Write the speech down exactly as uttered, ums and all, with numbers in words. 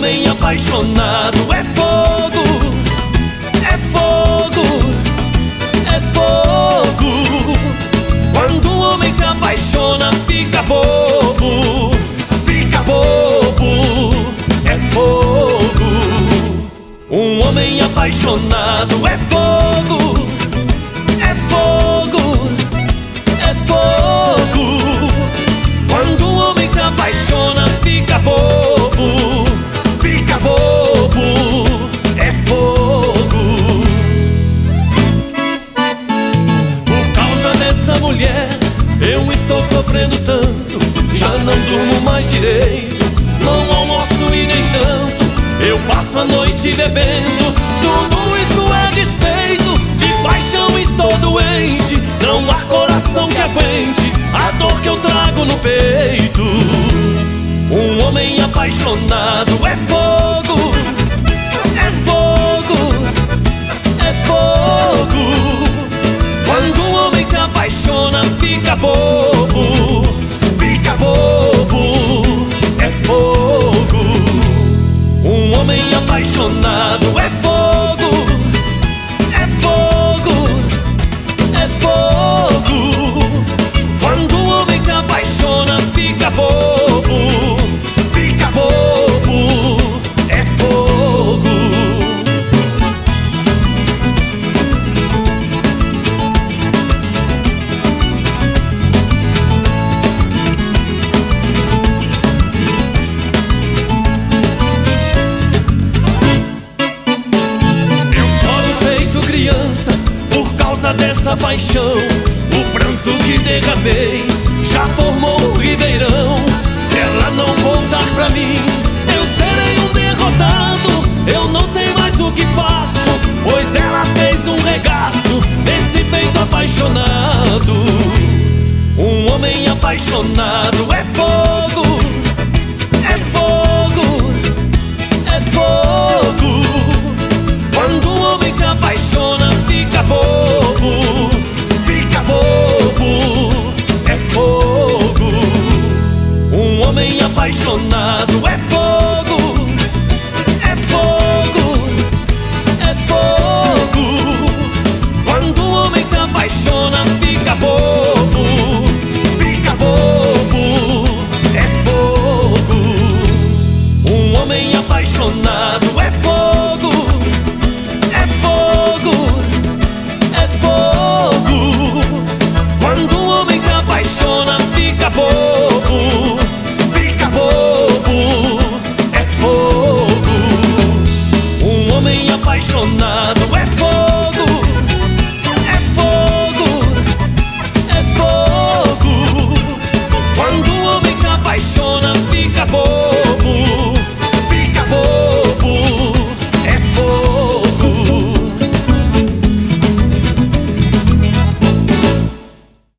homem apaixonado é fogo, é fogo, é fogo. Quando o homem se apaixona, fica bobo, fica bobo, é fogo. Um homem apaixonado é fogo, é fogo, é fogo. Quando o homem se apaixona, fica bobo, fica bobo, é fogo. Por causa dessa mulher eu estou sofrendo tanto, já não durmo mais direito, não almoço e nem janto. Eu passo a noite bebendo, tudo isso é despeito. De paixão estou doente, não há coração que aguente a dor que eu trago no peito. Um homem apaixonado é fogo, é fogo, é fogo. Quando o homem se apaixona, fica bobo, fica bobo, é fogo. Um homem apaixonado é fogo, é fogo, é fogo. Quando o homem se apaixona, fica bobo, fica bobo, é fogo. Por causa dessa paixão, o pranto que derramei já formou um ribeirão. Se ela não voltar pra mim, eu serei um derrotado. Eu não sei mais o que faço, pois ela fez um regaço nesse peito apaixonado. Um homem apaixonado é fogo,